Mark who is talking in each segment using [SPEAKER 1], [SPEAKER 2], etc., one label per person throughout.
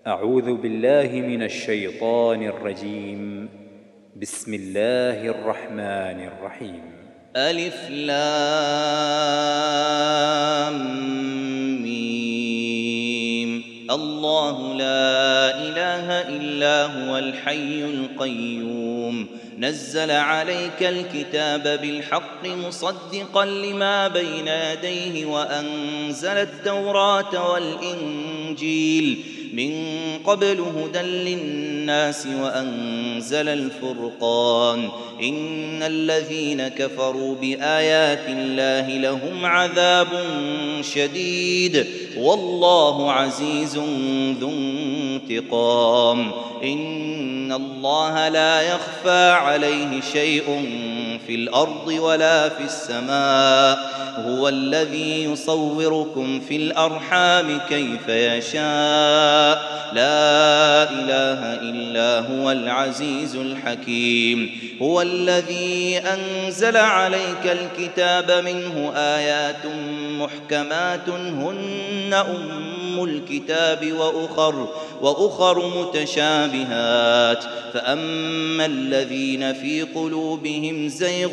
[SPEAKER 1] أعوذ بالله من الشيطان الرجيم. بسم الله الرحمن الرحيم.
[SPEAKER 2] ألف لام ميم. الله لا إله إلا هو الحي القيوم نزل عليك الكتاب بالحق مصدقا لما بين يديه وأنزل التوراة والإنجيل من قبل هدى للناس وأنزل الفرقان إن الذين كفروا بآيات الله لهم عذاب شديد والله عزيز ذو انتقام إن الله لا يخفى عليه شيء في الأرض ولا في السماء هو الذي يصوركم في الأرحام كيف يشاء لا إله إلا هو العزيز الحكيم هو الذي أنزل عليك الكتاب منه آيات محكمات هن أم الكتاب وأخر متشابهات فأما الذين في قلوبهم زيغ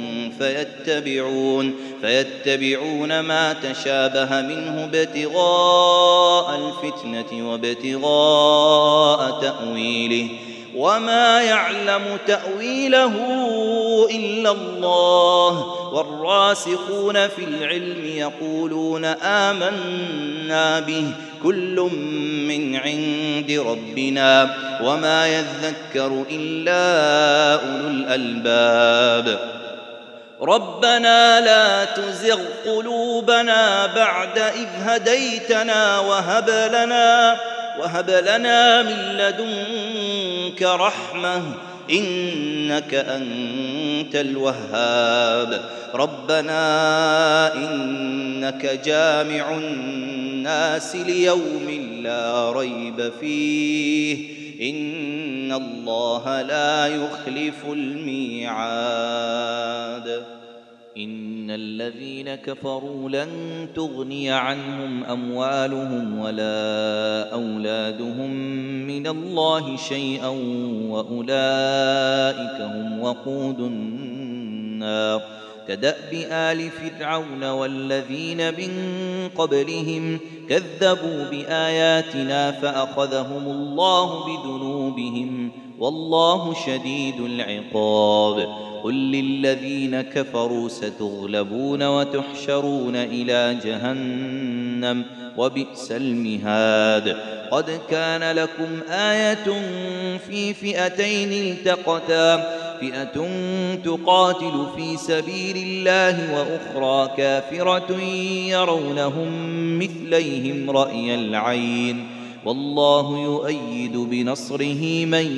[SPEAKER 2] فيتبعون ما تشابه منه ابتغاء الفتنة وابتغاء تأويله وما يعلم تأويله إلا الله والراسخون في العلم يقولون آمنا به كل من عند ربنا وما يذكر إلا أولو الألباب ربنا لا تزغ قلوبنا بعد إذ هديتنا وهب لنا من لدنك رحمة إنك أنت الوهاب ربنا إنك جامع الناس ليوم لا ريب فيه إن الله لا يخلف الميعاد إن الذين كفروا لن تغني عنهم أموالهم ولا أولادهم من الله شيئا وأولئك هم وقود النار كدأب آل فرعون والذين من قبلهم كذبوا بآياتنا فأخذهم الله بذنوبهم والله شديد العقاب قل للذين كفروا ستغلبون وتحشرون إلى جهنم وبئس المهاد قد كان لكم آية في فئتين التقتا فئة تقاتل في سبيل الله وأخرى كافرة يرونهم مثليهم رأي العين والله يؤيد بنصره من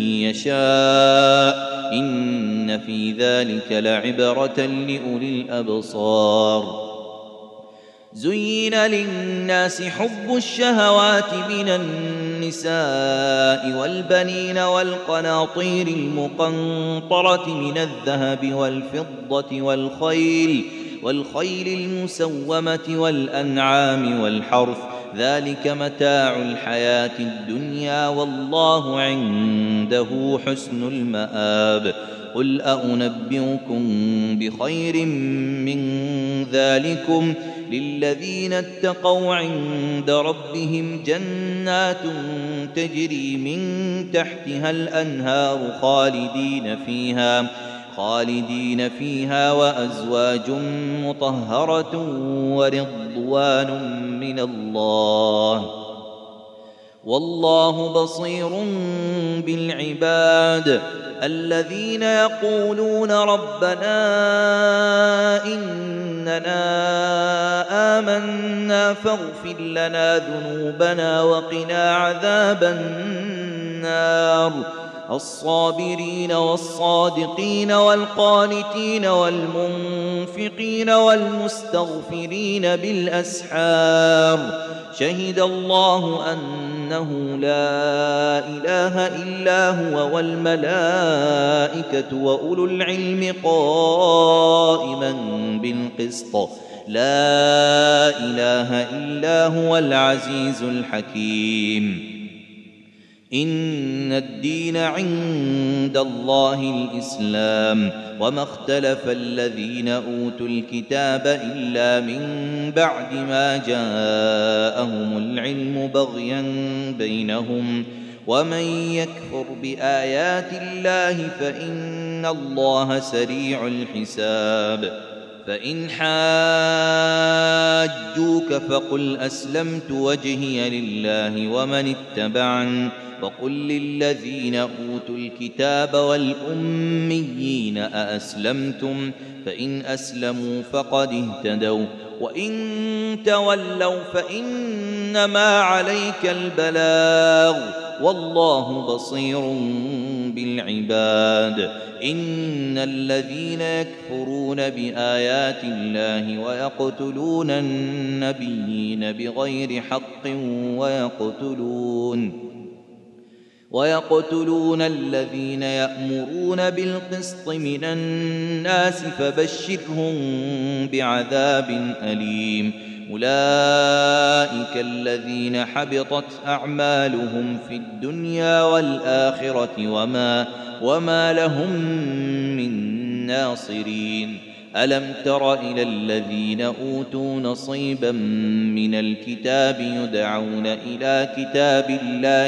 [SPEAKER 2] يشاء إن في ذلك لعبرة لأولي الأبصار زين للناس حب الشهوات من النساء والبنين والقناطير المقنطرة من الذهب والفضة والخيل المسومة والأنعام والحرث ذلك متاع الحياة الدنيا والله عنده حسن المآب قل أنبئكم بخير من ذلكم للذين اتقوا عند ربهم جنات تجري من تحتها الأنهار خالدين فيها وأزواج مطهرة ورضوان من الله والله بصير بالعباد الذين يقولون ربنا إننا آمنا فاغفر لنا ذنوبنا وقنا عذاب النار الصابرين والصادقين والقانتين والمنفقين والمستغفرين بالأسحار شهد الله أنه لا إله إلا هو والملائكة وأولو العلم قائما بالقسط لا إله إلا هو العزيز الحكيم إن الدين عند الله الإسلام وما اختلف الذين أوتوا الكتاب إلا من بعد ما جاءهم العلم بغيا بينهم ومن يكفر بآيات الله فإن الله سريع الحساب فإن حاجوك فقل أسلمت وجهي لله ومن اتبعني وقل للذين أوتوا الكتاب والأميين أأسلمتم فإن أسلموا فقد اهتدوا وإن تولوا فإنما عليك البلاغ والله بصير بالعباد إن الذين يكفرون بآيات الله ويقتلون النبيين بغير حق ويقتلون الذين يأمرون بالقسط من الناس فبشرهم بعذاب أليم أولئك الذين حبطت أعمالهم في الدنيا والآخرة وما لهم من ناصرين ألم تر إلى الذين أوتوا نصيبا من الكتاب يدعون إلى كتاب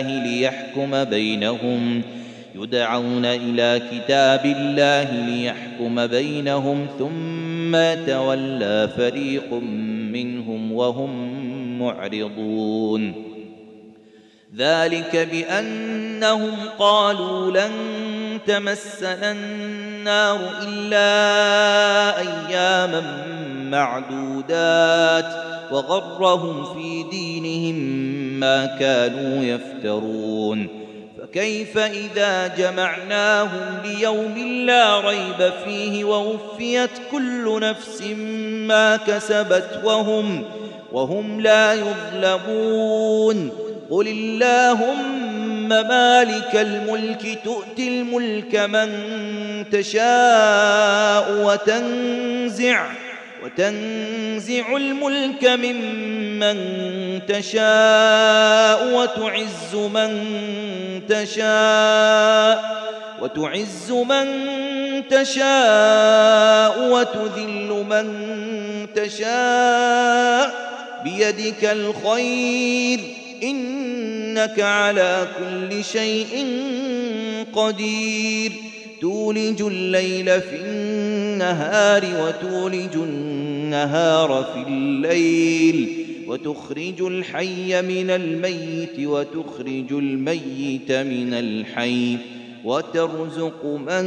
[SPEAKER 2] الله ليحكم بينهم ثم يتولى فريق منهم وهم معرضون ذلك بأنهم قالوا لن تمسنا النار إلا أياما معدودات وغرهم في دينهم ما كانوا يفترون فكيف إذا جمعناهم ليوم لا ريب فيه ووفيت كل نفس ما كسبت وهم لا يظلمون قل اللهم مالك الملك تؤتي الملك من تشاء وتنزع الملك ممن تشاء وتعز من تشاء وتذل من تشاء بيدك الخير إنك على كل شيء قدير تولج الليل في النهار وتولج النهار في الليل وتخرج الحي من الميت وتخرج الميت من الحي وترزق من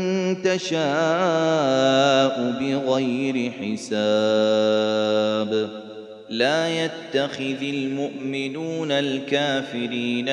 [SPEAKER 2] تشاء بغير حساب لا يتخذ المؤمنون الكافرين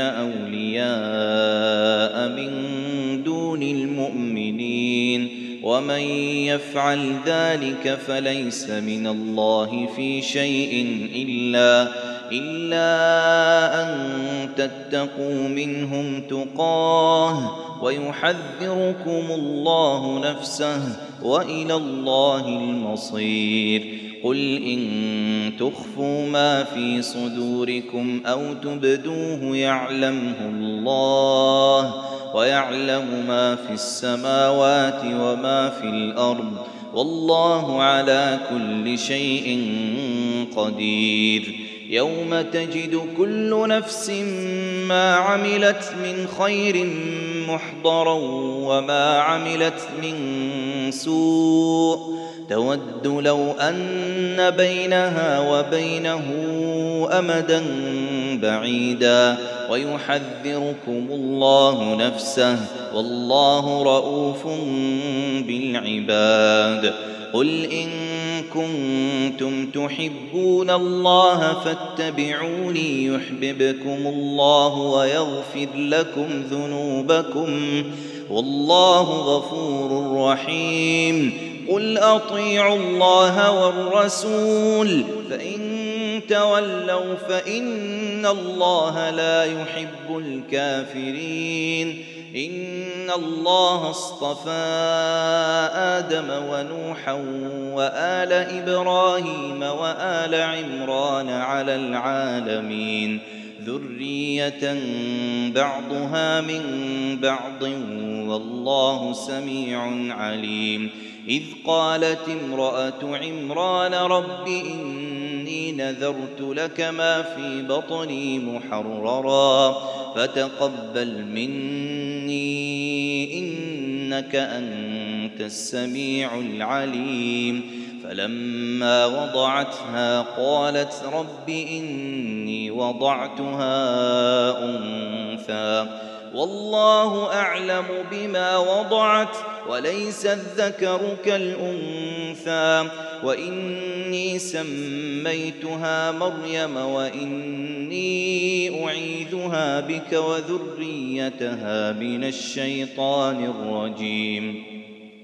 [SPEAKER 2] أولياء من دون المؤمنين ومن يفعل ذلك فليس من الله في شيء إلا أن تتقوا منهم تقاه ويحذركم الله نفسه وإلى الله المصير قل إن تخفوا ما في صدوركم أو تبدوه يعلمه الله ويعلم ما في السماوات وما في الأرض والله على كل شيء قدير يوم تجد كل نفس ما عملت من خير محضرا وما عملت من سوء تود لو أن بينها وبينه أمدا بعيدا ويحذركم الله نفسه والله رؤوف بالعباد قل إن كنتم تحبون الله فاتبعوني يحببكم الله ويغفر لكم ذنوبكم والله غفور رحيم قل أطيعوا الله والرسول فإن تولوا فإن الله لا يحب الكافرين إن الله اصطفى آدم ونوحا وآل إبراهيم وآل عمران على العالمين ذرية بعضها من بعض والله سميع عليم. إذ قالت امرأة عمران رب إني نذرت لك ما في بطني محررا فتقبل مني إنك أنت السميع العليم. فلما وضعتها قالت رب إني وضعتها أنثى والله أعلم بما وضعت وليس الذكر كالأنثى وإني سميتها مريم وإني أعيذها بك وذريتها من الشيطان الرجيم.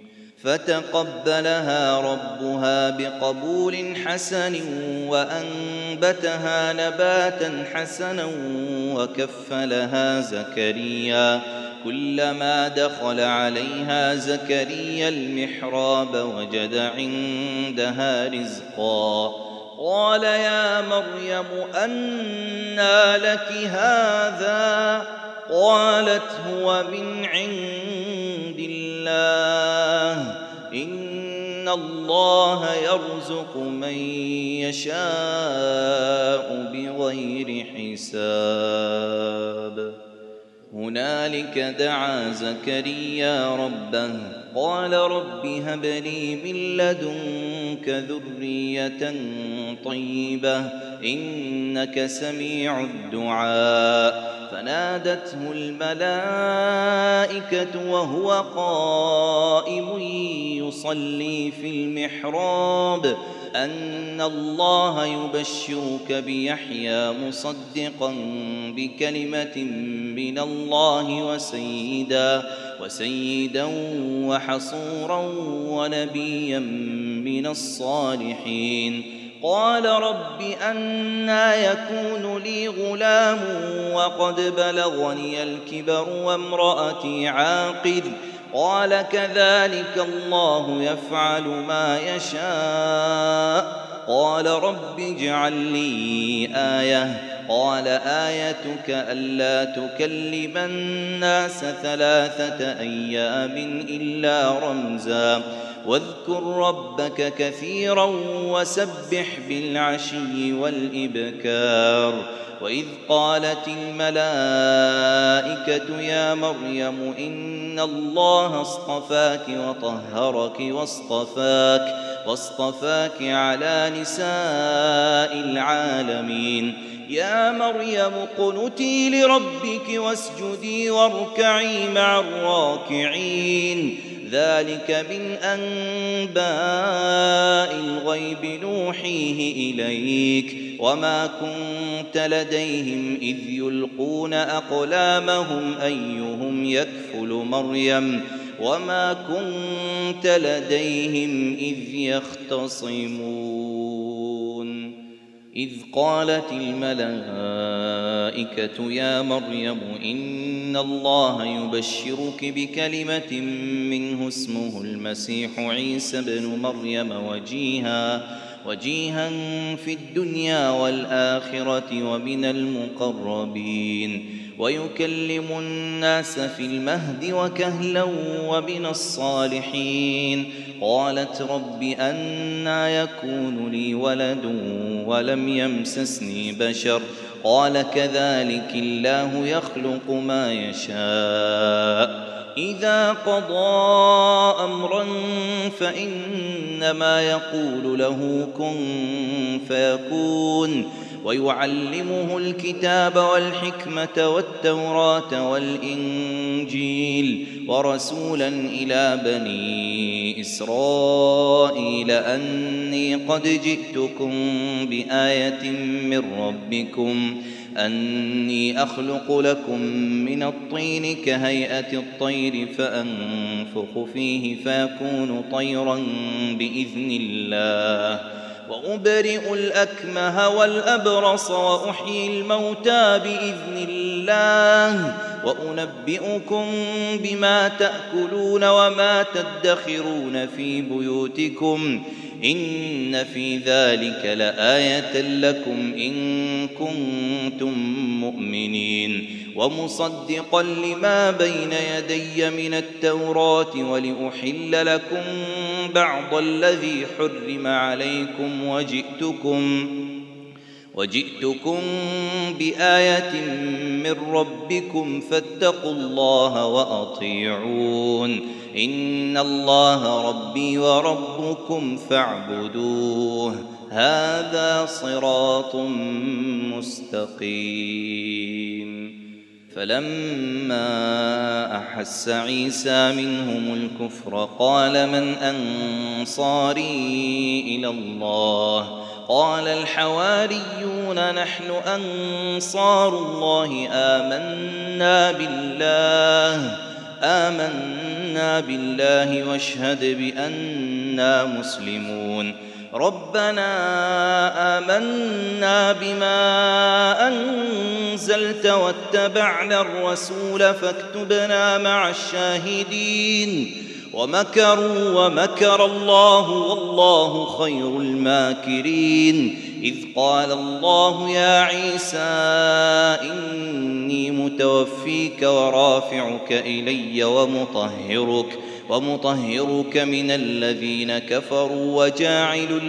[SPEAKER 2] فتقبلها ربها بقبول حسن وأنبتها نباتا حسنا وكفلها زكريا. كلما دخل عليها زكريا المحراب وجد عندها رزقا قال يا مريم أنى لك هذا قالت هو من عند الله إن الله يرزق من يشاء بغير حساب. هنالك دعا زكريا ربه قال رب هب لي من لدنك ذرية طيبة إنك سميع الدعاء. فنادته الملائكة وهو قائم يصلي في المحراب أن الله يبشرك بيحيى مصدقا بكلمة من الله وسيدا وحصورا ونبيا من الصالحين. قال رب أنى يكون لي غلام وقد بلغني الكبر وامرأتي عاقر قال كذلك الله يفعل ما يشاء. قال رب اجعل لي آية قال آيتك ألا تكلم الناس 3 أيام إلا رمزا واذكر ربك كثيرا وسبح بالعشي والإبكار. وإذ قالت الملائكة يا مريم إن الله اصطفاك وطهرك واصطفاك على نساء العالمين. يا مريم اقنتي لربك واسجدي واركعي مع الراكعين. ذلك من أنباء الغيب نوحيه إليك وما كنت لديهم إذ يلقون أقلامهم أيهم يكفل مريم وما كنت لديهم إذ يختصمون. إذ قالت الملائكة يا مريم إن الله يبشرك بكلمة منه اسمه المسيح عيسى بن مريم وجيها في الدنيا والآخرة ومن المقربين ويكلم الناس في المهد وكهلا ومن الصالحين. قالت رب أنى يكون لي ولد ولم يمسسني بشر قال كذلك الله يخلق ما يشاء. إذا قضى أمرا فإنما يقول له كن فيكون. ويعلمه الكتاب والحكمة والتوراة والإنجيل ورسولا إلى بني إسرائيل أني قد جئتكم بآية من ربكم أني أخلق لكم من الطين كهيئة الطير فأنفخ فيه فيكون طيرا بإذن الله وأبرئ الأكمه والأبرص وأحيي الموتى بإذن الله وأنبئكم بما تأكلون وما تدخرون في بيوتكم إن في ذلك لآية لكم إن كنتم مؤمنين ومصدقا لما بين يدي من التوراة ولأحل لكم بعض الذي حرم عليكم وجئتكم بآية من ربكم فاتقوا الله وأطيعون إن الله ربي وربكم فاعبدوه هذا صراط مستقيم. فلما أحس عيسى منهم الكفر قال من أنصاري إلى الله قال الحواريون نحن أنصار الله آمنا بالله واشهد بأننا مسلمون ربنا آمنا بما أنزلت واتبعنا الرسول فاكتبنا مع الشاهدين ومكروا ومكر الله والله خير الماكرين إذ قال الله يا عيسى إني متوفيك ورافعك إلي ومطهرك من الذين كفروا وجاعل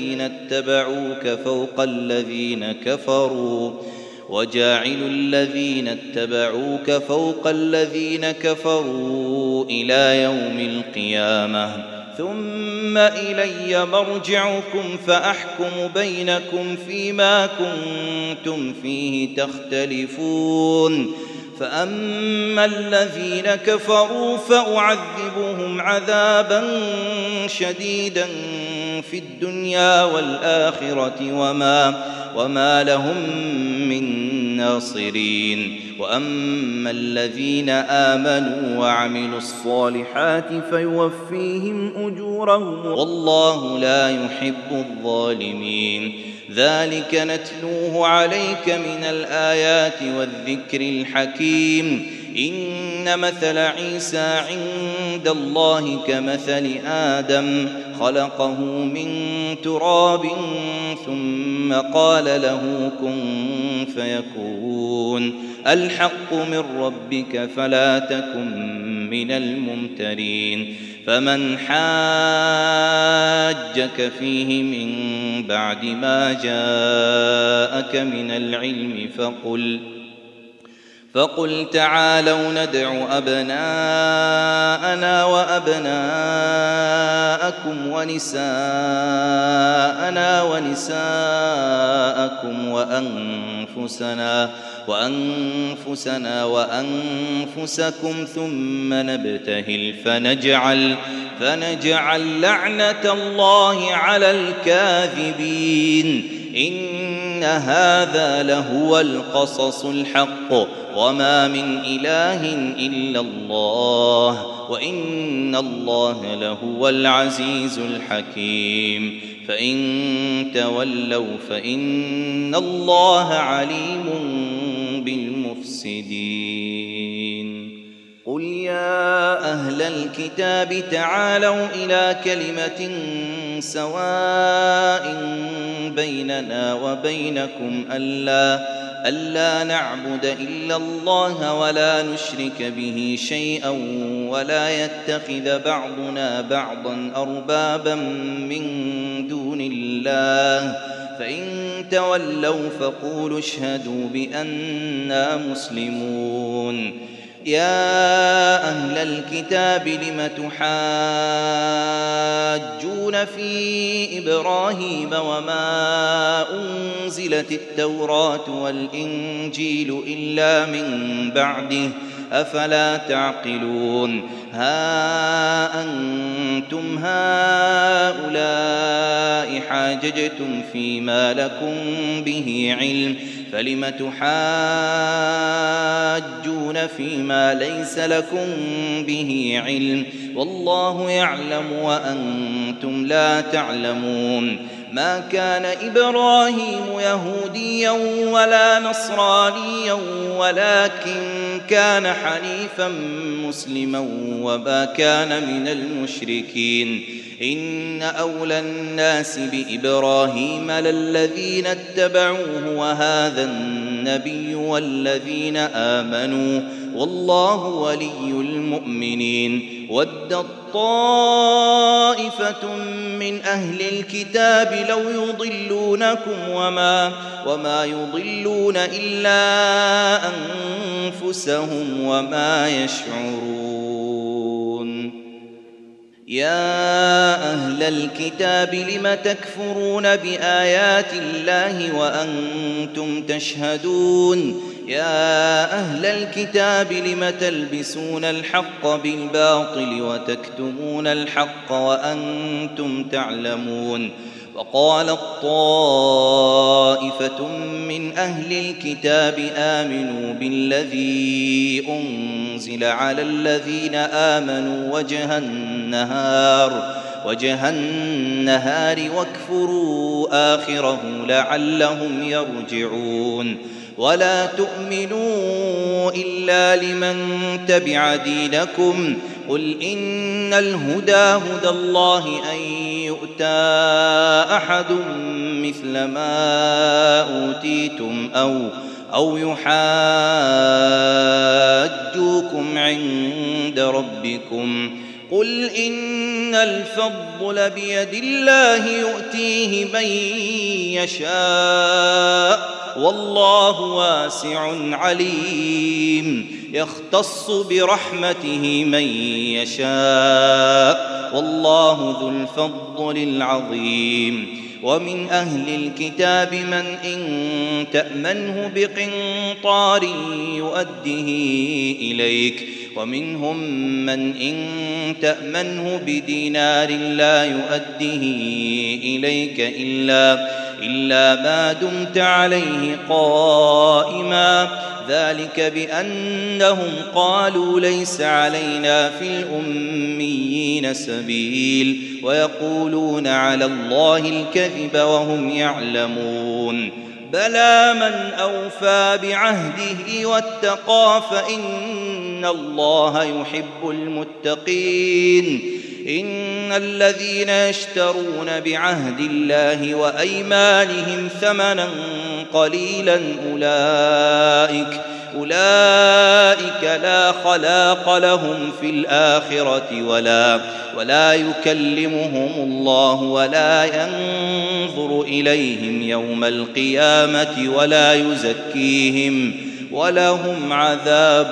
[SPEAKER 2] الذين اتبعوك فوق الذين كفروا إلى يوم القيامة ثم إلي مرجعكم فأحكم بينكم فيما كنتم فيه تختلفون فأما الذين كفروا فأعذبهم عذابا شديدا في الدنيا والآخرة وما لهم من ناصرين وأما الذين آمنوا وعملوا الصالحات فيوفيهم أجورهم والله لا يحب الظالمين ذلك نتلوه عليك من الآيات والذكر الحكيم إن مثل عيسى عند الله كمثل آدم خلقه من تراب ثم قال له كن فيكون الحق من ربك فلا تكن من الممترين فمن حاجك فيه من بعد ما جاءك من العلم فقل تعالوا ندع أبناءنا وأبناءكم ونساءنا ونساءكم وأنفسنا وأنفسكم ثم نبتهل فنجعل لعنة الله على الكاذبين إن هذا لهو القصص الحق وما من إله إلا الله وإن الله لهو العزيز الحكيم فإن تولوا فإن الله عليم بالمفسدين قل يا أهل الكتاب تعالوا إلى كلمة سواء بيننا وبينكم ألا نعبد إلا الله ولا نشرك به شيئا ولا يتخذ بعضنا بعضا أربابا من دون الله فإن تولوا فقولوا اشهدوا بأننا مسلمون يا أهل الكتاب لم تحاجون في إبراهيم وما أنزلت التوراة والإنجيل إلا من بعده أفلا تعقلون ها أنتم هؤلاء حاججتم فيما لكم به علم فلم تحاجون فيما ليس لكم به علم والله يعلم وأنتم لا تعلمون ما كان إبراهيم يهوديا ولا نصرانيا ولكن كان حنيفا مسلما وما كان من المشركين إن أولى الناس بإبراهيم للذين اتبعوه وهذا النبي والذين آمنوا والله ولي المؤمنين ود طائفة من أهل الكتاب لو يضلونكم وما يضلون إلا أنفسهم وما يشعرون يا أهل الكتاب لم تكفرون بآيات الله وأنتم تشهدون يا أهل الكتاب لم تلبسون الحق بالباطل وتكتمون الحق وأنتم تعلمون وقالت طائفة من أهل الكتاب آمنوا بالذي أنزل على الذين آمنوا وجه النهار واكفروا آخره لعلهم يرجعون ولا تؤمنوا إلا لمن تبع دينكم قل إن الهدى هدى الله أن يؤتى أحد مثل ما أوتيتم أو يحاجوكم عند ربكم قل إن الفضل بيد الله يؤتيه من يشاء والله واسع عليم يختص برحمته من يشاء والله ذو الفضل العظيم ومن أهل الكتاب من إن تأمنه بقنطار يؤده إليك ومنهم من إن تأمنه بدينار لا يؤده إليك إلا ما دمت عليه قائما ذلك بأنهم قالوا ليس علينا في الأميين سبيل ويقولون على الله الكذب وهم يعلمون بلى من أوفى بعهده واتقى فإن الله يحب المتقين إن الذين يشترون بعهد الله وأيمانهم ثمنا قليلا أولئك لا خلاق لهم في الآخرة ولا يكلمهم الله ولا ينظر إليهم يوم القيامة ولا يزكيهم ولهم عذاب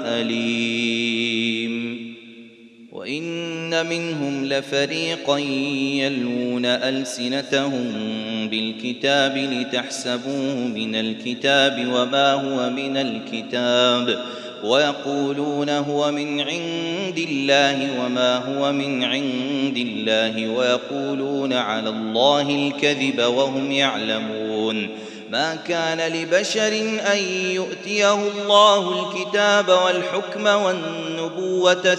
[SPEAKER 2] أليم وإن منهم لفريقا يلوون ألسنتهم بالكتاب لتحسبوه من الكتاب وما هو من الكتاب ويقولون هو من عند الله وما هو من عند الله ويقولون على الله الكذب وهم يعلمون ما كان لبشر أن يؤتيه الله الكتاب والحكم والنبوة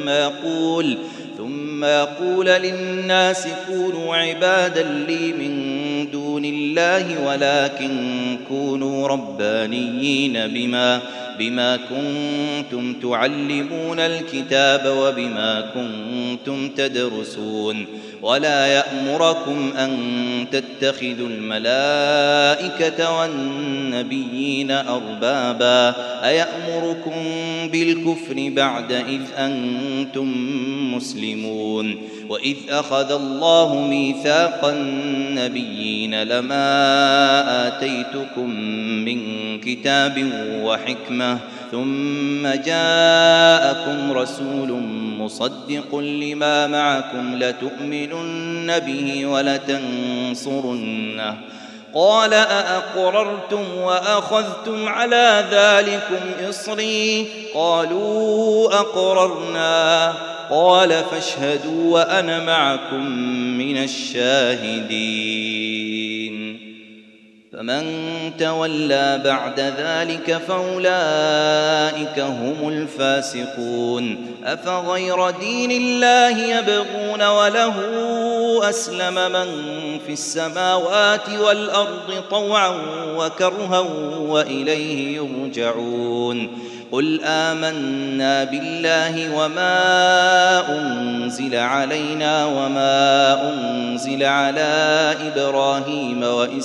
[SPEAKER 2] ثم يقول للناس كونوا عبادا لي من دون الله ولكن كونوا ربانيين بما كنتم تعلمون الكتاب وبما كنتم تدرسون ولا يأمركم أن تتخذوا الملائكة والنبيين أربابا أيأمركم بالكفر بعد إذ أنتم مسلمون وإذ أخذ الله ميثاق النبيين لما آتيتكم من كتاب وحكمة ثم جاءكم رسول مصدق لما معكم لتؤمنن به ولتنصرنه قال أأقررتم وأخذتم على ذلكم إصري قالوا أقررنا قال فاشهدوا وأنا معكم من الشاهدين فمن تولى بعد ذلك فأولئك هم الفاسقون. أفغير دين الله يبغون وله أسلم من في السماوات والأرض طوعا وكرها وإليه يرجعون. قل آمنا بالله وما أنزل علينا وما أنزل على إبراهيم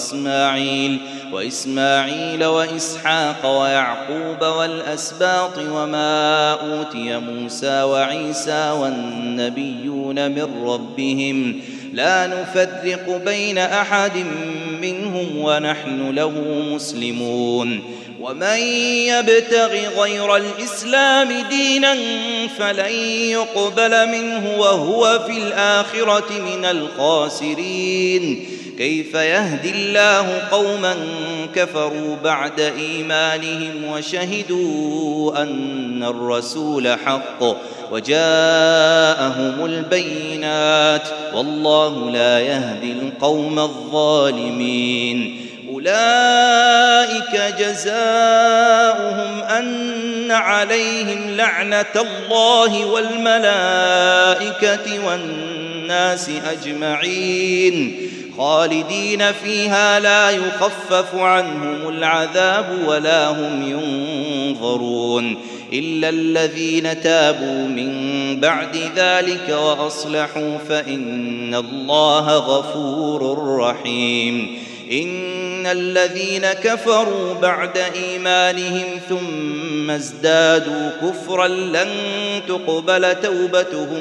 [SPEAKER 2] وإسماعيل وإسحاق ويعقوب والأسباط وما أوتي موسى وعيسى والنبيون من ربهم لا نفرق بين أحد منهم ونحن له مسلمون. ومن يبتغ غير الإسلام دينا فلن يقبل منه وهو في الآخرة من الخاسرين. كيف يهدي الله قوما كفروا بعد إيمانهم وشهدوا أن الرسول حق وجاءهم البينات والله لا يهدي القوم الظالمين. أولئك جزاؤهم أن عليهم لعنة الله والملائكة والناس أجمعين خالدين فيها لا يخفف عنهم العذاب ولا هم ينظرون إلا الذين تابوا من بعد ذلك وأصلحوا فإن الله غفور رحيم. إن الذين كفروا بعد إيمانهم ثم ازدادوا كفرا لن تقبل توبتهم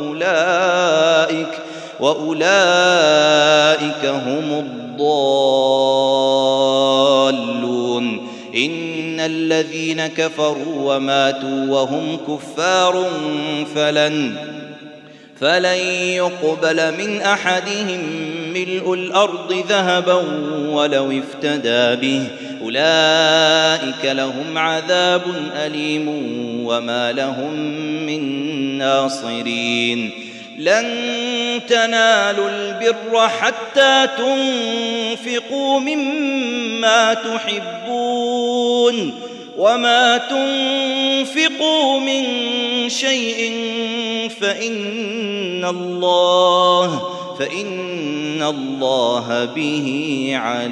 [SPEAKER 2] وأولئك هم الضالون. إن الذين كفروا وماتوا وهم كفار فلن يقبل من أحدهم ملء الأرض ذهبا ولو افتدى به أولئك لهم عذاب أليم وما لهم من ناصرين. لن تنالوا البر حتى تنفقوا مما تحبون وما تنفقوا من شيء فإن الله به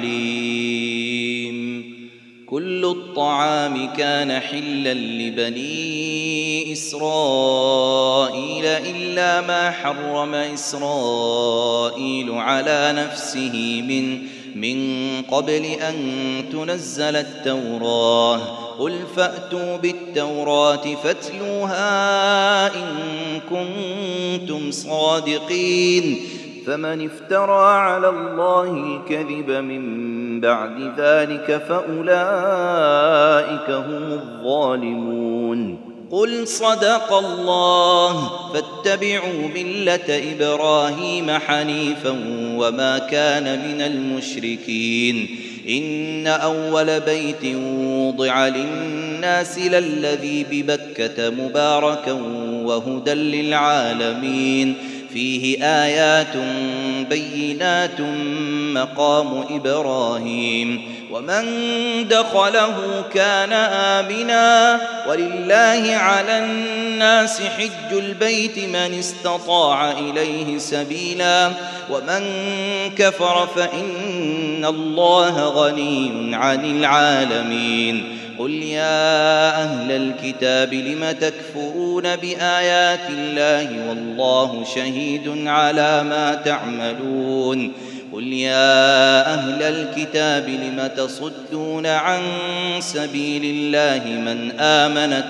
[SPEAKER 2] عليم. كل الطعام كان حلا لبني إسرائيل إلا ما حرم إسرائيل على نفسه من قبل أن تنزل التوراة. قل فأتوا بالتوراة فاتلوها إن كنتم صادقين. فمن افترى على الله الكذب من بعد ذلك فأولئك هم الظالمون. قل صدق الله فاتبعوا ملة إبراهيم حنيفا وما كان من المشركين. إن أول بيت وضع للناس للذي ببكة مباركا وهدى للعالمين فيه آيات بينات مقام إبراهيم ومن دخله كان آمنا ولله على الناس حج البيت من استطاع إليه سبيلا ومن كفر فإن الله غني عن العالمين. قل يا أهل الكتاب لم تكفرون بآيات الله والله شهيد على ما تعملون. قل يا أهل الكتاب لم تصدون عن سبيل الله من آمن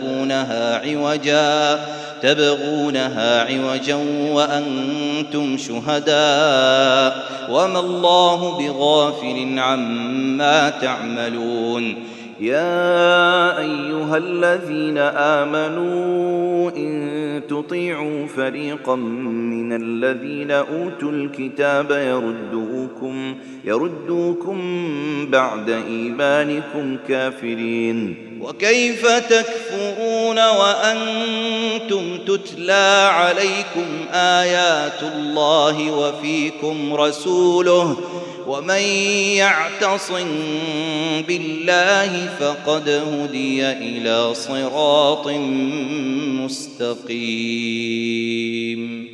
[SPEAKER 2] تبغونها عوجا وأنتم شهداء وما الله بغافل عما تعملون. يا أيها الذين آمنوا إن تطيعوا فريقا من الذين أوتوا الكتاب يردوكم بعد إيمانكم كافرين. وكيف تكفرون وأنتم تتلى عليكم آيات الله ومن يعتصم بالله فقد هدي إلى صراط مستقيم.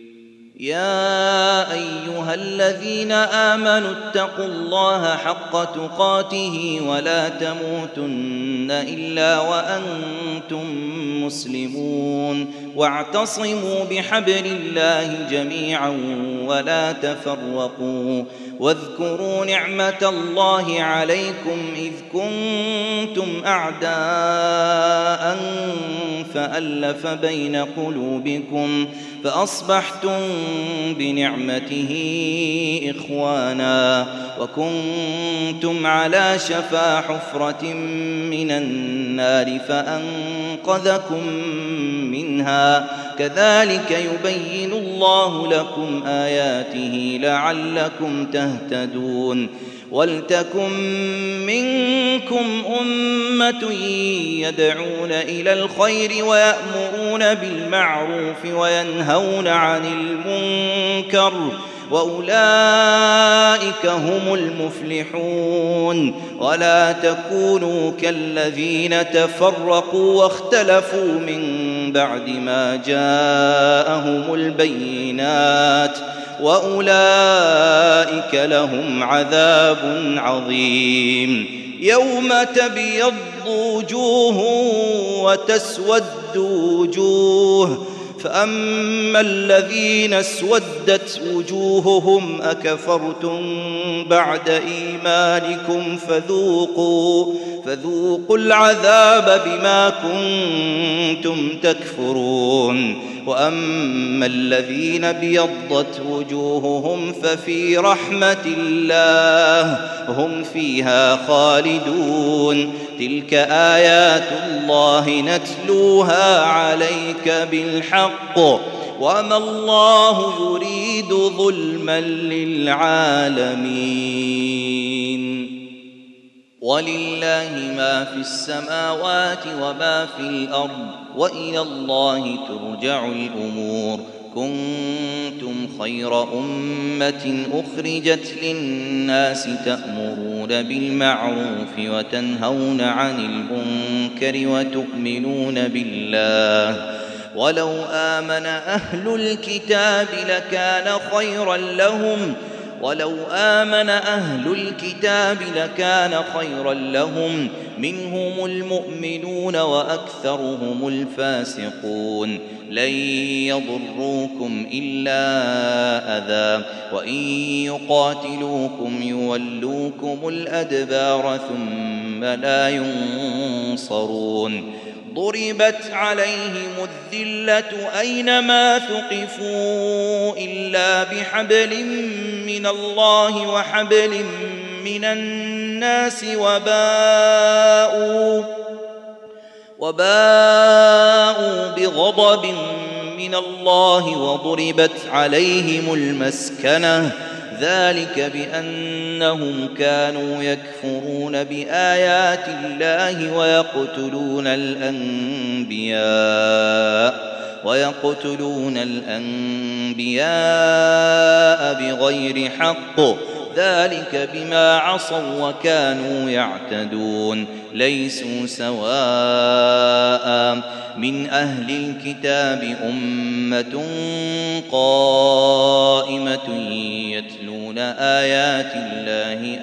[SPEAKER 2] يا أيها الذين آمنوا اتقوا الله حق تقاته ولا تموتن إلا وأنتم مسلمون، واعتصموا بحبل الله جميعا ولا تفرقوا، واذكروا نعمة الله عليكم إذ كنتم أعداء فألف بين قلوبكم فأصبحتم بنعمته إخوانا، وكنتم على شفا حفرة من النار فأنقذكم منها، كذلك يبين الله لكم آياته لعلكم تهتدون. ولتكن منكم أمة يدعون إلى الخير ويأمرون بالمعروف وينهون عن المنكر، وأولئك هم المفلحون. ولا تكونوا كالذين تفرقوا واختلفوا من بعد ما جاءهم البينات، وأولئك لهم عذاب عظيم. يوم تبيض وجوه وتسود وجوه، فأما الذين اسودت وجوههم أكفرتم بعد إيمانكم فذوقوا العذاب بما كنتم تكفرون. وأما الذين ابيضت وجوههم ففي رحمة الله هم فيها خالدون. تلك آيات الله نتلوها عليك بالحق، وما الله يريد ظلما للعالمين. ولله ما في السماوات وما في الأرض، وإلى الله ترجع الأمور. كنتم خير أمة أخرجت للناس تأمرون بالمعروف وتنهون عن المنكر وتؤمنون بالله. ولو آمن أهل الكتاب لكان خيرا لهم منهم المؤمنون وأكثرهم الفاسقون. لن يضروكم إلا أذى، وإن يقاتلوكم يولوكم الأدبار ثم لا ينصرون. ضربت عليهم الذلة أينما ثقفوا إلا بحبل من الله وحبل من الناس، وباءوا بغضب من الله وضربت عليهم المسكنة، ذلك بأنهم كانوا يكفرون بآيات الله ويقتلون الأنبياء بغير حق، ذلك بما عصوا وكانوا يعتدون. ليسوا سواء من أهل الكتاب أمة قائمة يتلون آيات الله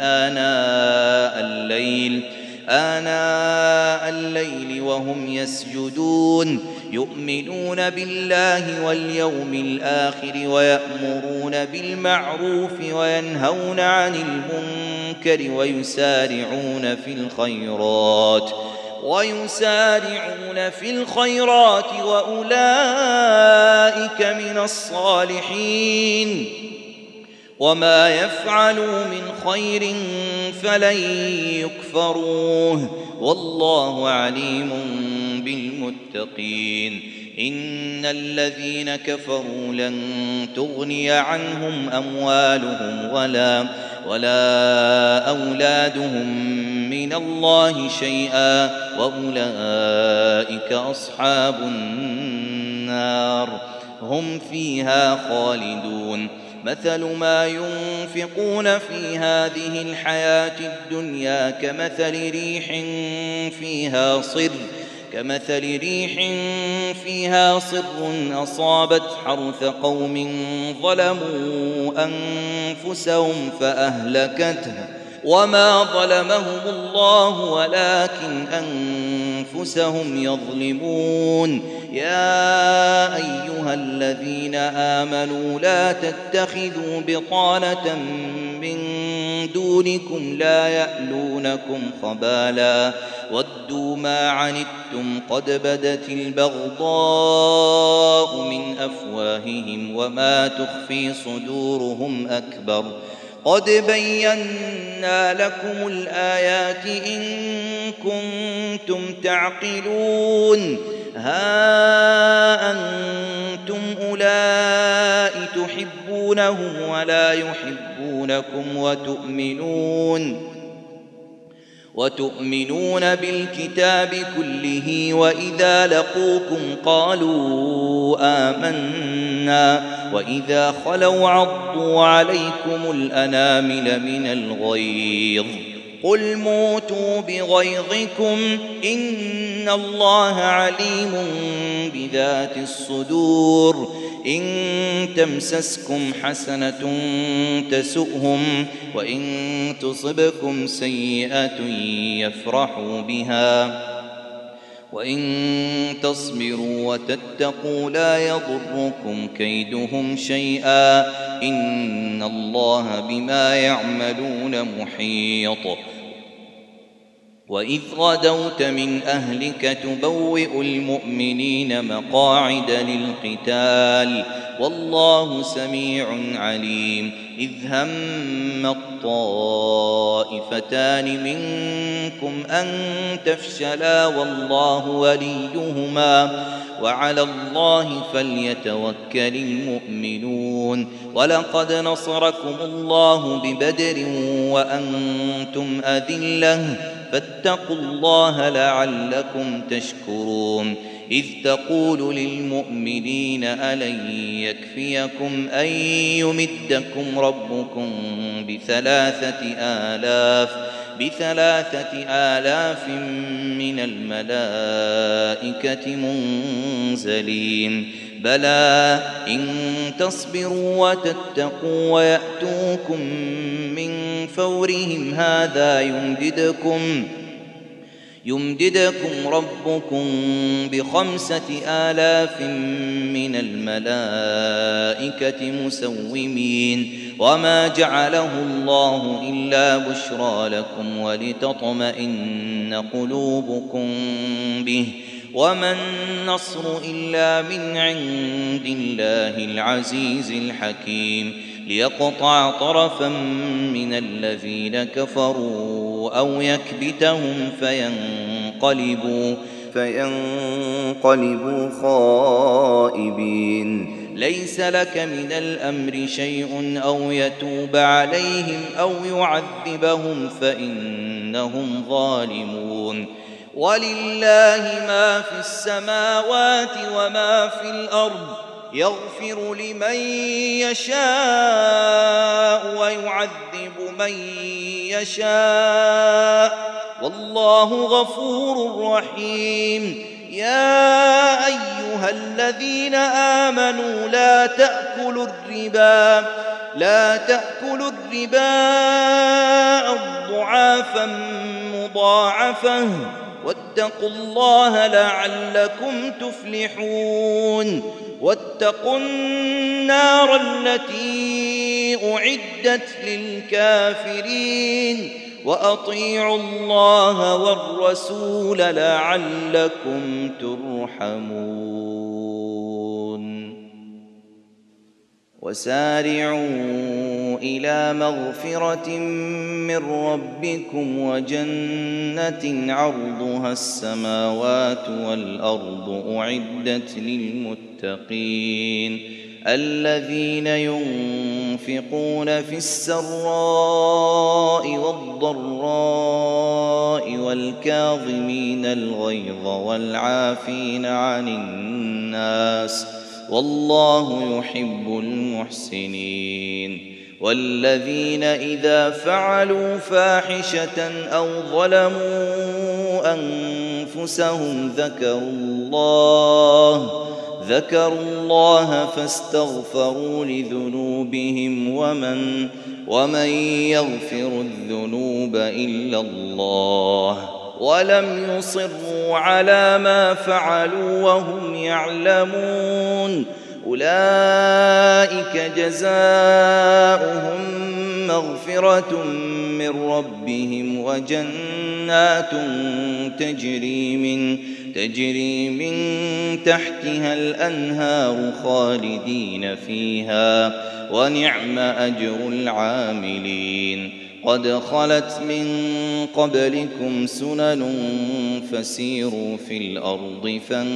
[SPEAKER 2] آناء الليل وهم يسجدون، يؤمنون بالله واليوم الآخر ويأمرون بالمعروف وينهون عن المنكر ويسارعون في الخيرات وأولئك من الصالحين. وما يفعلوا من خير فلن يكفروه، والله عليم بالمتقين. إن الذين كفروا لن تغني عنهم أموالهم ولا أولادهم من الله شيئا، وأولئك أصحاب النار هم فيها خالدون. مثل ما ينفقون في هذه الحياة الدنيا كمثل ريح فيها صر أصابت حرث قوم ظلموا أنفسهم فأهلكته وما ظلمهم الله ولكن أنفسهم يظلمون يا أيها الذين آمنوا لا تتخذوا بطانة من دونكم لا يألونكم خبالا ودوا ما عنتم قد بدت البغضاء من أفواههم وما تخفي صدورهم أكبر قد بينا لكم الآيات إن كنتم تعقلون ها أنتم أولئك تحبونهم ولا يحبونكم وتؤمنون بالكتاب كله وإذا لقوكم قالوا آمنا وإذا خلوا عضوا عليكم الأنامل من الغيظ قل موتوا بغيظكم إن الله عليم بذات الصدور إن تمسسكم حسنة تسؤهم وإن تصبكم سيئة يفرحوا بها وإن تصبروا وتتقوا لا يضركم كيدهم شيئا إن الله بما يعملون محيط وإذ غدوت من أهلك تبوئ المؤمنين مقاعد للقتال والله سميع عليم إذ هم الطائفتان منكم أن تفشلا والله وليهما وعلى الله فليتوكل المؤمنون ولقد نصركم الله ببدر وأنتم أذلة فاتقوا الله لعلكم تشكرون إذ تقول للمؤمنين ألن يكفيكم أن يمدكم ربكم بثلاثة آلاف من الملائكة منزلين بلى إن تصبروا وتتقوا ويأتوكم من فورهم هذا يمددكم ربكم ب5,000 من الملائكة مسومين وما جعله الله إلا بشرى لكم ولتطمئن قلوبكم به وما النصر إلا من عند الله العزيز الحكيم ليقطع طرفا من الذين كفروا أو يكبتهم فينقلبوا خائبين ليس لك من الأمر شيء أو يتوب عليهم أو يعذبهم فإنهم ظالمون ولله ما في السماوات وما في الأرض يغفر لمن يشاء ويعذب من يشاء والله غفور رحيم يا أيها الذين آمنوا لا تأكلوا الربا أضعافا مضاعفة واتقوا الله لعلكم تفلحون واتقوا النار التي أعدت للكافرين وأطيعوا الله والرسول لعلكم ترحمون وسارعوا إلى مغفرة من ربكم وجنة عرضها السماوات والأرض أعدت للمتقين الذين ينفقون في السراء والضراء والكاظمين الغيظ والعافين عن الناس والله يحب المحسنين. والذين إذا فعلوا فاحشة أو ظلموا أنفسهم ذكروا الله فاستغفروا لذنوبهم ومن يغفر الذنوب إلا الله ولم يصروا على ما فعلوا وهم يعلمون أولئك جزاؤهم مغفرة من ربهم وجنات تجري من تحتها الأنهار خالدين فيها ونعم أجر العاملين. قد خلت من قبلكم سنن فسيروا في الأرض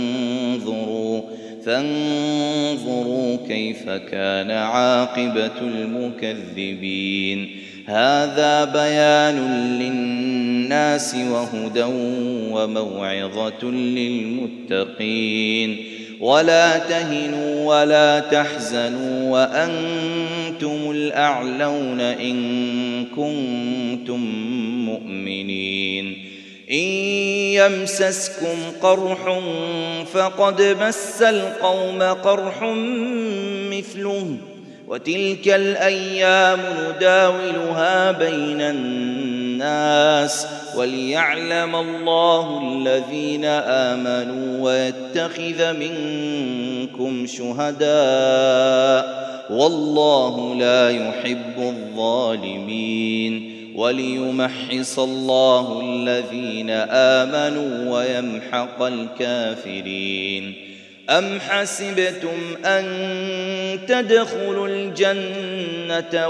[SPEAKER 2] فانظروا كيف كان عاقبة المكذبين. هذا بيان للناس وهدى وموعظة للمتقين. ولا تهنوا ولا تحزنوا وأنتم الأعلون إن كنتم مؤمنين. إن يمسسكم قرح فقد مس القوم قرح مثله وتلك الأيام نداولها بين الناس وليعلم الله الذين آمنوا ويتخذ منكم شهداء والله لا يحب الظالمين وليمحص الله الذين آمنوا ويمحق الكافرين. أم حسبتم أن تدخلوا الجنة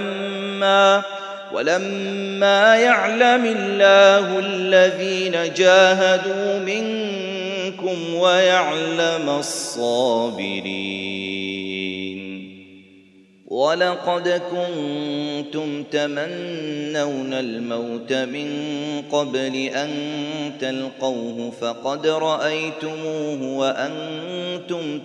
[SPEAKER 2] ولما يعلم الله الذين جاهدوا منكم ويعلم الصابرين. ولقد كنتم تمنون الموت من قبل أن تلقوه فقد رأيتموه وأنتم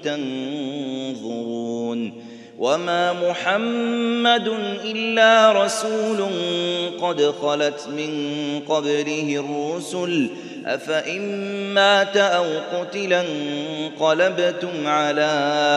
[SPEAKER 2] تنظرون. وما محمد إلا رسول قد خلت من قبله الرسل أفإن مات أو قتلا انقلبتم على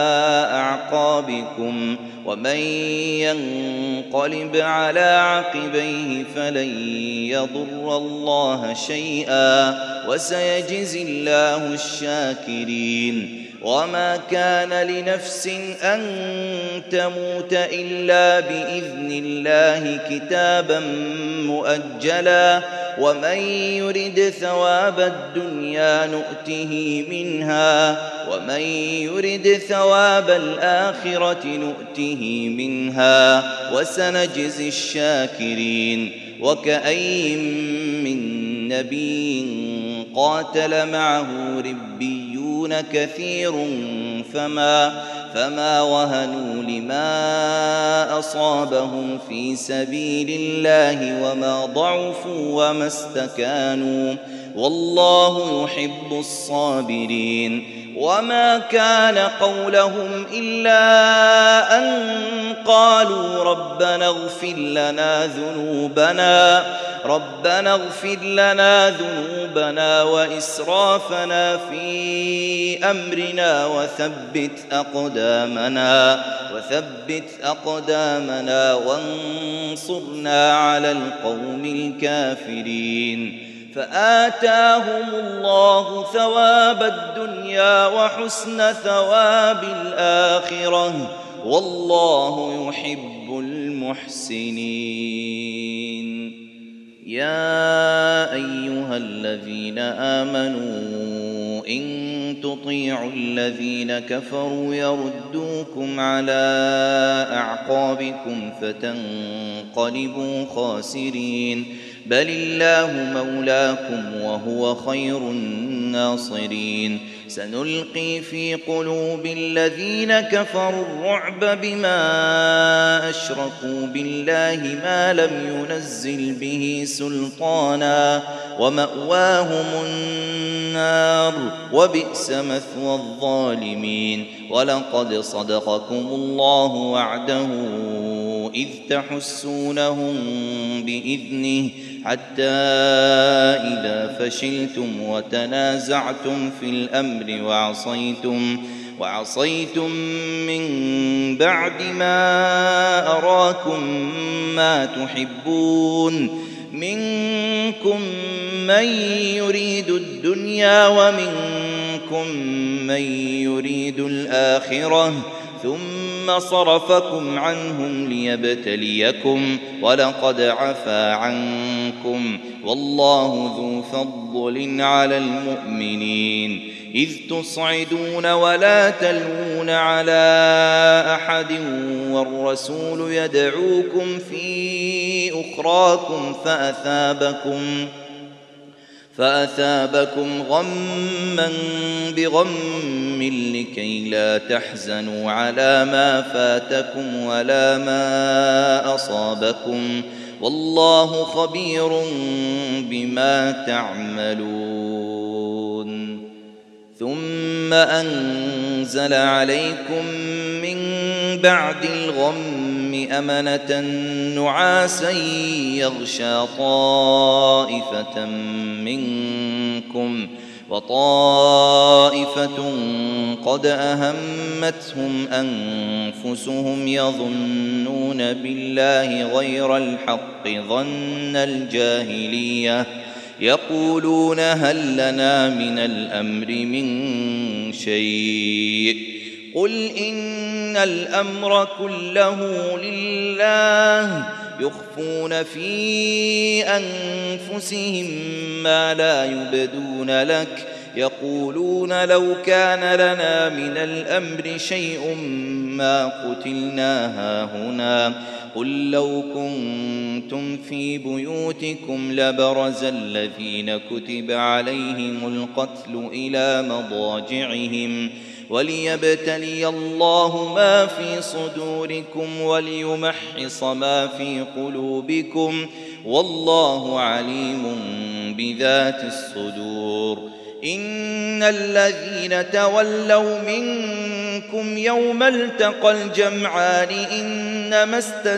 [SPEAKER 2] أعقابكم ومن ينقلب على عقبيه فلن يضر الله شيئا وسيجزي الله الشاكرين. وما كان لنفس أن تموت إلا بإذن الله كتابا مؤجلا ومن يرد ثواب الدنيا نؤته منها ومن يرد ثواب الآخرة نؤته منها وسنجزي الشاكرين. وكأين من نبي قاتل معه ربيون كثير فما وهنوا لما أصابهم في سبيل الله وما ضعفوا وما استكانوا والله يحب الصابرين. وما كان قولهم إلا أن قالوا ربنا اغفر لنا ذنوبنا وإسرافنا في أمرنا وثبت أقدامنا وانصرنا على القوم الكافرين. فآتاهم الله ثواب الدنيا وحسن ثواب الآخرة والله يحب المحسنين. يا أيها الذين آمنوا إن تطيعوا الذين كفروا يردوكم على أعقابكم فتنقلبوا خاسرين بل الله مولاكم وهو خير الناصرين. سنلقي في قلوب الذين كفروا الرعب بما أشركوا بالله ما لم ينزل به سلطانا ومأواهم النار وبئس مثوى الظالمين. ولقد صدقكم الله وعده إذ تحسونهم بإذنه حتى إذا فشلتم وتنازعتم في الأمر وعصيتم من بعد ما أراكم ما تحبون منكم من يريد الدنيا ومنكم من يريد الآخرة ثم صرفكم عنهم ليبتليكم ولقد عفا عنكم والله ذو فضل على المؤمنين. إذ تصعدون ولا تلوون على أحد والرسول يدعوكم في أخراكم فأثابكم غما بغم لكي لا تحزنوا على ما فاتكم ولا ما أصابكم والله خبير بما تعملون. ثم أنزل عليكم من بعد الغم أمنة نعاسا يغشى طائفة منكم وطائفة قد أهمتهم أنفسهم يظنون بالله غير الحق ظن الجاهلية يقولون هل لنا من الأمر من شيء قل إن الأمر كله لله يخفون في أنفسهم ما لا يبدون لك يقولون لو كان لنا من الأمر شيء ما قتلنا هاهنا قل لو كنتم في بيوتكم لبرز الذين كتب عليهم القتل إلى مضاجعهم وليبتلي الله ما في صدوركم وليمحص ما في قلوبكم والله عليم بذات الصدور. إن الذين تولوا منكم يوم التقى الجمعان إنما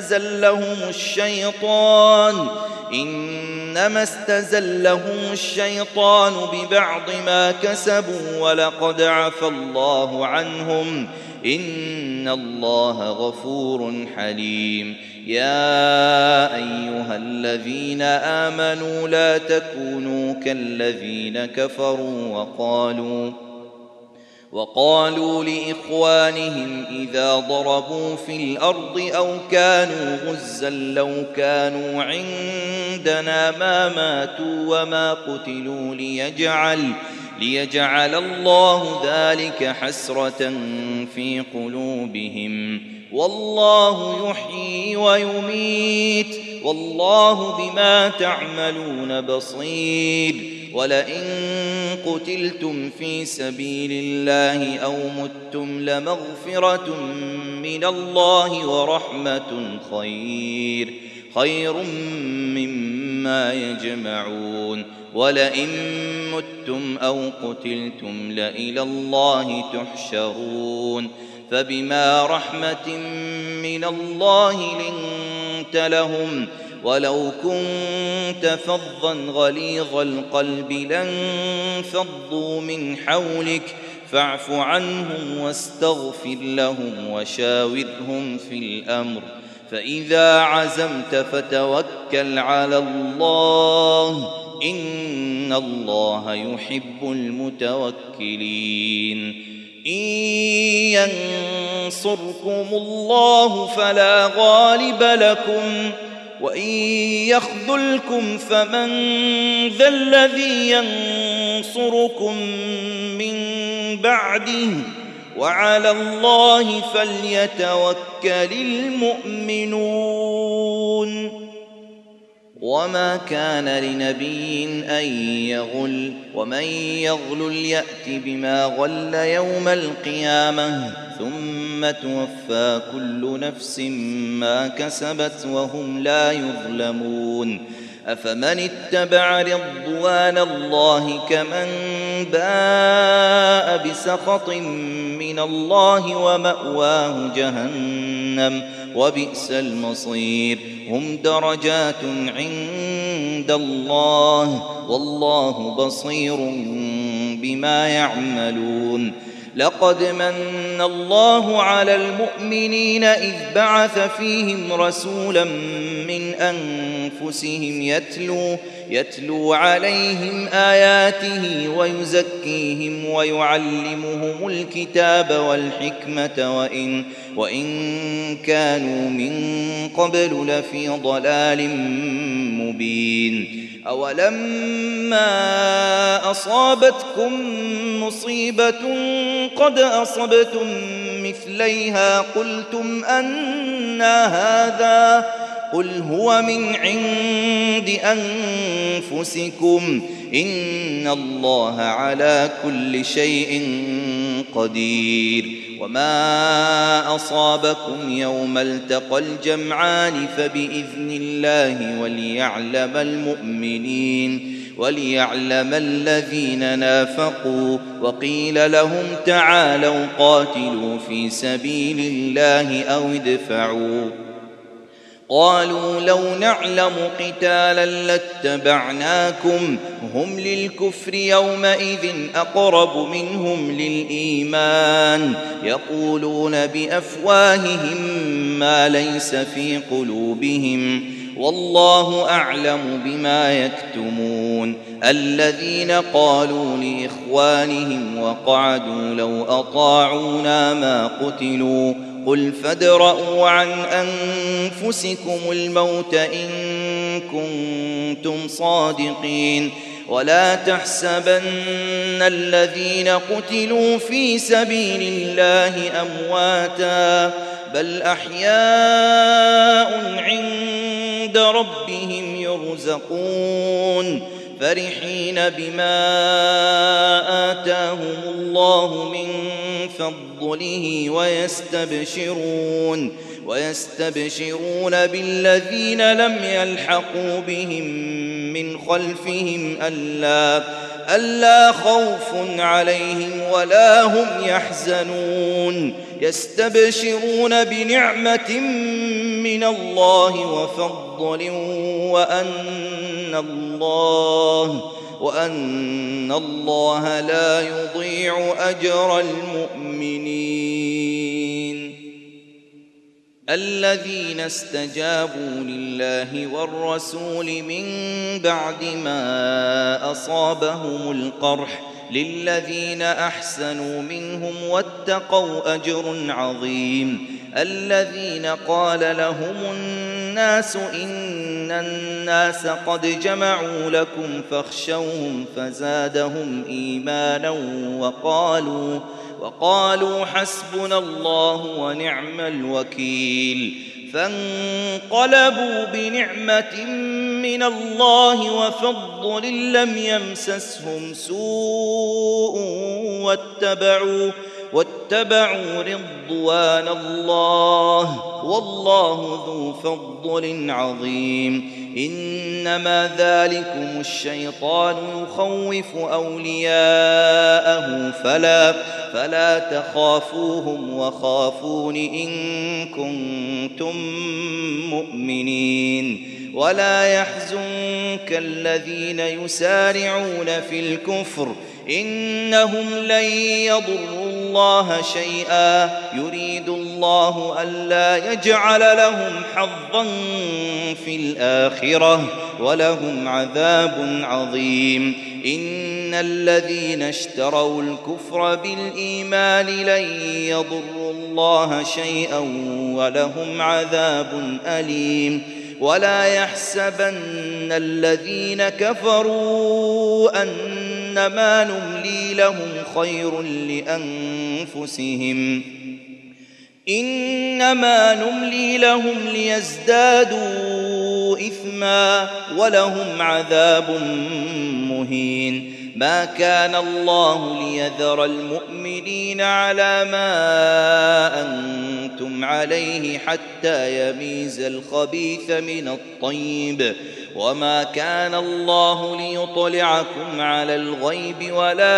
[SPEAKER 2] استزلهم الشيطان ببعض ما كسبوا ولقد عفى الله عنهم إن الله غفور حليم. يا أيها الذين آمنوا لا تكونوا كالذين كفروا وقالوا لإخوانهم إذا ضربوا في الأرض أو كانوا غزا لو كانوا عندنا ما ماتوا وما قتلوا ليجعل الله ذلك حسرة في قلوبهم والله يحيي ويميت والله بما تعملون بصير. ولئن قتلتم في سبيل الله أو متم لمغفرة من الله ورحمة خير مما يجمعون. ولئن متم أو قتلتم لإلى الله تحشرون. فبما رحمة من الله لنت لهم ولو كنت فظا غليظ القلب لانفضوا من حولك فاعف عنهم واستغفر لهم وشاورهم في الأمر فإذا عزمت فتوكل على الله إن الله يحب المتوكلين. إن ينصركم الله فلا غالب لكم وإن يخذلكم فمن ذا الذي ينصركم من بعده وعلى الله فليتوكل المؤمنون. وما كان لنبي أن يغل ومن يغل يأت بما غل يوم القيامة ثم توفى كل نفس ما كسبت وهم لا يظلمون أفمن اتبع رضوان الله كمن باء بسخط من الله ومأواه جهنم وبئس المصير هم درجات عند الله والله بصير بما يعملون لقد من الله على المؤمنين إذ بعث فيهم رسولا من أنفسهم يتلو عليهم آياته ويزكيهم ويعلمهم الكتاب والحكمة وإن كانوا من قبل لفي ضلال مبين أولما أصابتكم مصيبة قد أصبتم مثليها قلتم أنى هذا قل هو من عند أنفسكم إن الله على كل شيء قدير وما أصابكم يوم التقى الجمعان فبإذن الله وليعلم الذين نافقوا وقيل لهم تعالوا قاتلوا في سبيل الله أو ادفعوا قالوا لو نعلم قتالا لاتبعناكم هم للكفر يومئذ أقرب منهم للإيمان يقولون بأفواههم ما ليس في قلوبهم والله أعلم بما يكتمون الذين قالوا لإخوانهم وقعدوا لو أطاعونا ما قتلوا قل فادرءوا عن أنفسكم الموت إن كنتم صادقين ولا تحسبن الذين قتلوا في سبيل الله أمواتا بل أحياء عند ربهم يرزقون فرحين بما آتاهم الله من فضله ويستبشرون بالذين لم يلحقوا بهم من خلفهم ألا خوف عليهم ولا هم يحزنون يستبشرون بنعمة من الله وفضل وأن الله لا يضيع أجر المؤمنين الذين استجابوا لله والرسول من بعد ما أصابهم القرح للذين أحسنوا منهم واتقوا أجر عظيم الذين قال لهم الناس إن الناس قد جمعوا لكم فاخشوهم فزادهم إيمانا وقالوا حسبنا الله ونعم الوكيل فانقلبوا بنعمة من الله وفضل لم يمسسهم سوء واتبعوا رضوان الله والله ذو فضل عظيم إنما ذلكم الشيطان يخوف أولياءه فلا تخافوهم وخافون إن كنتم مؤمنين ولا يحزنك الذين يسارعون في الكفر إنهم لن يضروا الله شيئا يريد الله ألا يجعل لهم حظا في الآخرة ولهم عذاب عظيم إن الذين اشتروا الكفر بالإيمان لن يضروا الله شيئا ولهم عذاب أليم ولا يحسبن الذين كفروا أنما نملي لهم خير لأنفسهم إنما نملي لهم ليزدادوا إثما ولهم عذاب مهين. ما كان الله ليذر المؤمنين على ما أنتم عليه حتى يميز الخبيث من الطيب، وما كان الله ليطلعكم على الغيب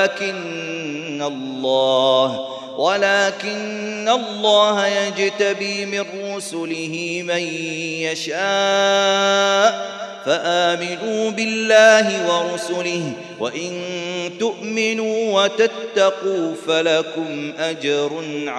[SPEAKER 2] ولكن الله يجتبي من رسله من يشاء، فآمنوا بالله ورسله، وإن تؤمنوا وتتقوا فلكم أجر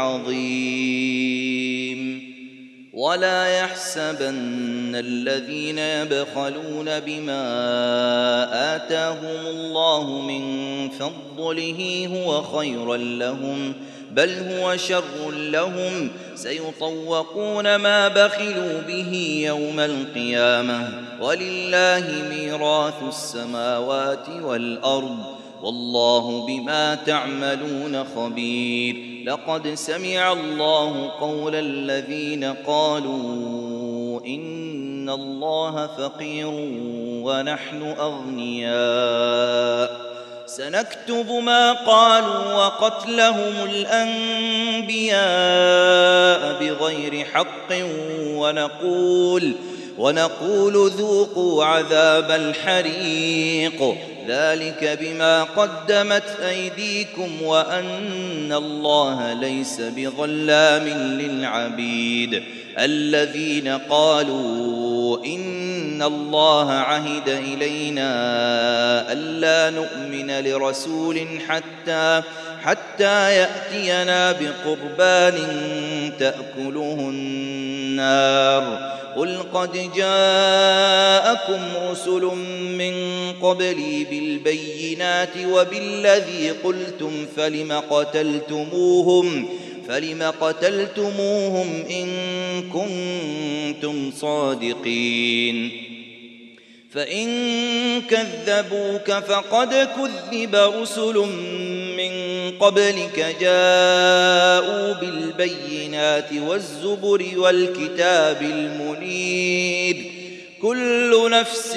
[SPEAKER 2] عظيم. ولا يحسبن الذين يبخلون بما آتاهم الله من فضله هو خيرا لهم، بل هو شر لهم، سيطوقون ما بخلوا به يوم القيامة، ولله ميراث السماوات والأرض، والله بما تعملون خبير. لقد سمع الله قول الذين قالوا إن الله فقير ونحن أغنياء، سنكتب ما قالوا وقتلهم الأنبياء بغير حق، ونقول ذوقوا عذاب الحريق، ذلك بما قدمت أيديكم وأن الله ليس بظلام للعبيد. الذين قالوا إن الله عهد إلينا ألا نؤمن لرسول حتى يأتينا بقربان تأكله النار، قل قد جاءكم رسل من قبلي بالبينات وبالذي قلتم فلم قتلتموهم إن كنتم صادقين. فإن كذبوك فقد كذب رسل من قبلك جاءوا بالبينات والزبر والكتاب المنير، كل نفس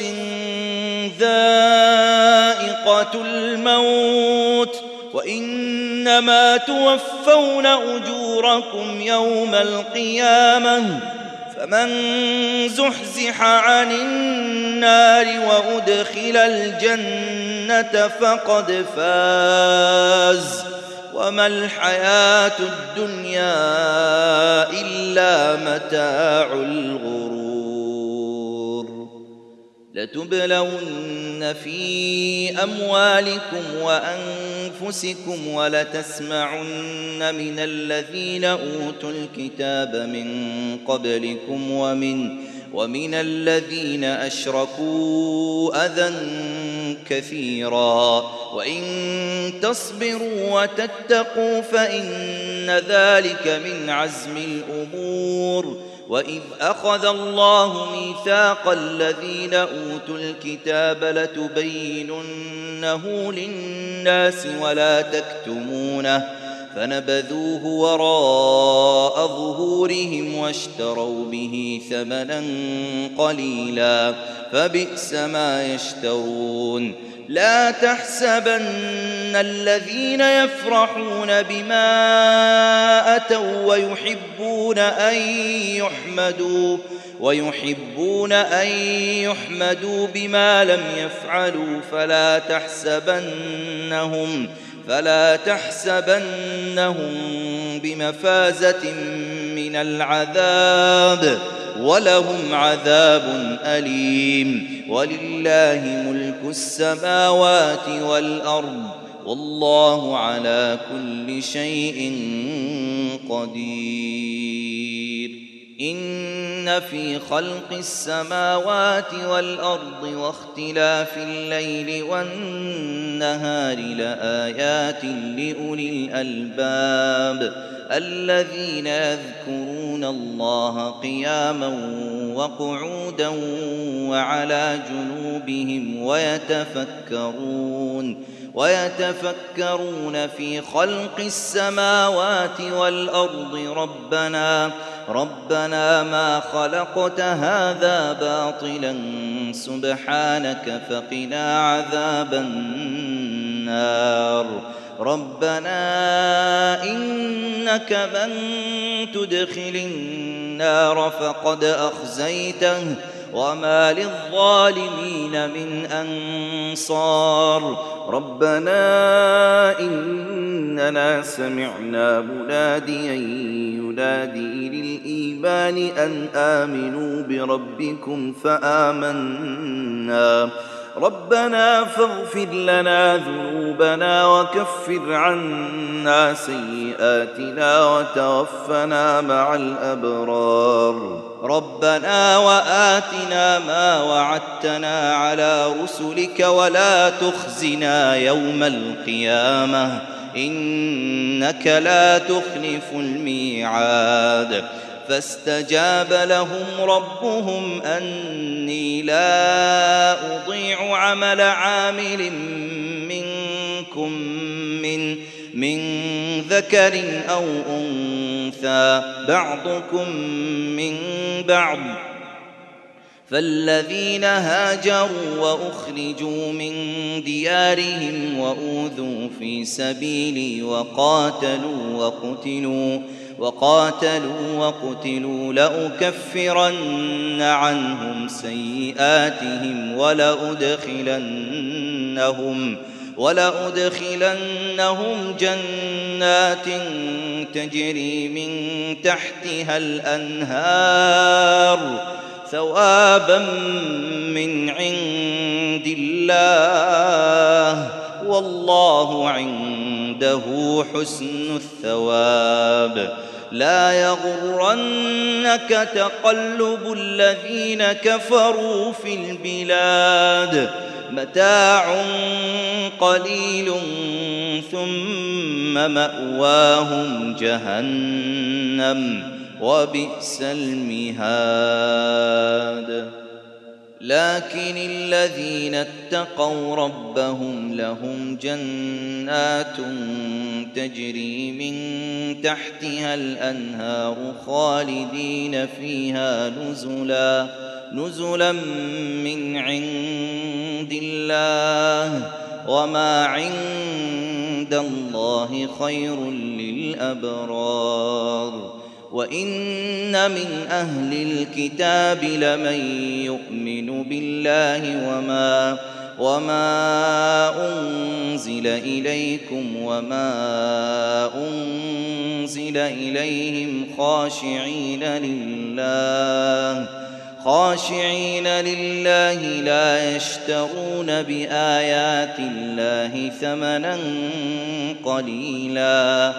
[SPEAKER 2] ذائقة الموت، وإنما توفون أجوركم يوم القيامة، فمن زحزح عن النار وأدخل الجنة فقد فاز، وما الحياة الدنيا إلا متاع الغرور. لتبلون في أموالكم وأنفسكم ولتسمعن من الذين أوتوا الكتاب من قبلكم ومن الذين أشركوا أذى كثيرا، وإن تصبروا وتتقوا فإن ذلك من عزم الأمور. وإذ أخذ الله ميثاق الذين أوتوا الكتاب لتبيننه للناس ولا تكتمونه، فنبذوه وراء ظهورهم واشتروا به ثمنا قليلا، فبئس ما يشترون. لا تحسبن الذين يفرحون بما أتوا ويحبون أن يحمدوا بما لم يفعلوا فلا تحسبنهم بمفازة من العذاب، ولهم عذاب أليم. ولله ملك السماوات والأرض، والله على كل شيء قدير. إن في خلق السماوات والأرض واختلاف الليل والنهار لآيات لأولي الألباب الذين يذكرون الله قياما وقعودا وعلى جنوبهم ويتفكرون في خلق السماوات والأرض ربنا ما خلقت هذا باطلا سبحانك فقنا عذاب النار ربنا إنك من تدخل النار فقد أخزيته وما للظالمين من أنصار ربنا إننا سمعنا مناديا ينادي للإيمان أن آمنوا بربكم فآمنا ربنا فاغفر لنا ذنوبنا وكفر عنا سيئاتنا وتوفنا مع الأبرار ربنا وآتنا ما وعدتنا على رسلك ولا تخزنا يوم القيامة إنك لا تخلف الميعاد فاستجاب لهم ربهم أني لا أضيع عمل عامل منكم من ذكر أو أنثى بعضكم من بعض فالذين هاجروا وأخرجوا من ديارهم وأوذوا في سبيلي وقاتلوا وقتلوا لأكفرن عنهم سيئاتهم ولأدخلنهم جنات تجري من تحتها الأنهار ثوابا من عند الله والله عنده حسن الثواب لا يغرنك تقلب الذين كفروا في البلاد متاع قليل ثم مأواهم جهنم وبئس المهاد لكن الذين اتقوا ربهم لهم جنات تجري من تحتها الأنهار خالدين فيها نزلا من عند الله وما عند الله خير للأبرار وإن من أهل الكتاب لمن يؤمن بالله وما أنزل إليكم وما أنزل إليهم خاشعين لله لا يشترون بآيات الله ثمنا قليلا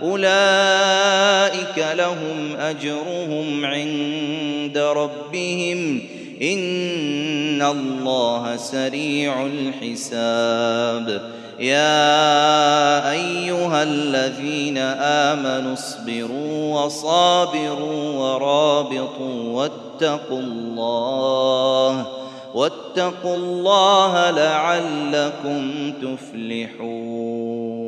[SPEAKER 2] أولئك لهم أجرهم عند ربهم إن الله سريع الحساب يا أيها الذين آمنوا اصبروا وصابروا ورابطوا واتقوا الله لعلكم تفلحون